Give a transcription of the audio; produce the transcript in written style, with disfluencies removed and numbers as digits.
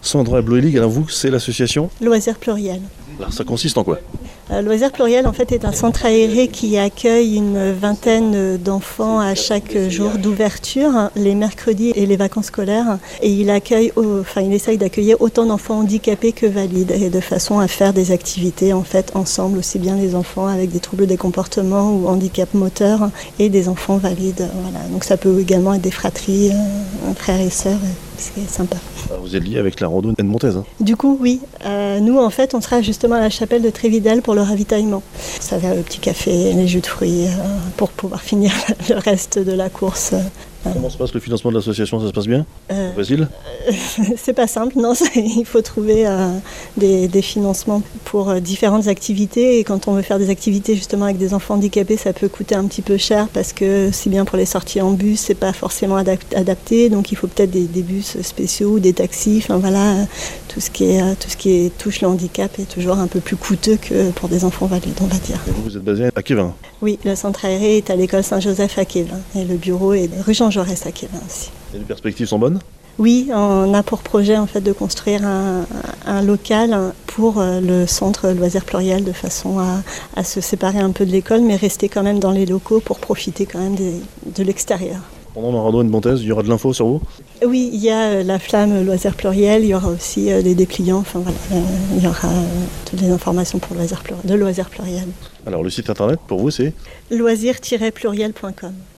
Sandra Bloelig, alors vous, c'est l'association? Loisirs Pluriel. Alors ça consiste en quoi? Loisirs Pluriel, en fait, est un centre aéré qui accueille une vingtaine d'enfants à chaque jour d'ouverture, les mercredis et les vacances scolaires. Et il essaye d'accueillir autant d'enfants handicapés que valides, et de façon à faire des activités en fait ensemble, aussi bien les enfants avec des troubles des comportements ou handicap moteur et des enfants valides. Voilà. Donc ça peut également être des fratries, frères et sœurs, c'est sympa. Alors vous êtes lié avec la rando Edmontaise, hein? Du coup, oui. Nous, en fait, on sera justement à la chapelle de Trévidel pour le ravitaillement. Ça va le petit café, les jus de fruits, pour pouvoir finir le reste de la course. Comment se passe le financement de l'association? Ça se passe bien? Facile? C'est pas simple, non. Il faut trouver des financements pour différentes activités. Et quand on veut faire des activités justement avec des enfants handicapés, ça peut coûter un petit peu cher parce que si bien pour les sorties en bus, c'est pas forcément adapté. Donc il faut peut-être des bus spéciaux ou des taxis. Enfin voilà, tout ce qui touche le handicap est toujours un peu plus coûteux que pour des enfants valides, on va dire. Et vous êtes basé à Kévin? Oui, le centre aéré est à l'école Saint-Joseph à Kévin et le bureau est rue Jean Jaurès à Kévin aussi. Et les perspectives sont bonnes? Oui, on a pour projet en fait de construire un local pour le centre Loisirs Pluriel de façon à se séparer un peu de l'école mais rester quand même dans les locaux pour profiter quand même de l'extérieur. Pendant la rando Edmontaise, il y aura de l'info sur vous? Oui, il y a la flamme Loisirs Pluriel, il y aura aussi les dépliants, enfin voilà, il y aura toutes les informations pour Loisirs Pluriel. Alors le site internet pour vous c'est loisirs-pluriel.com.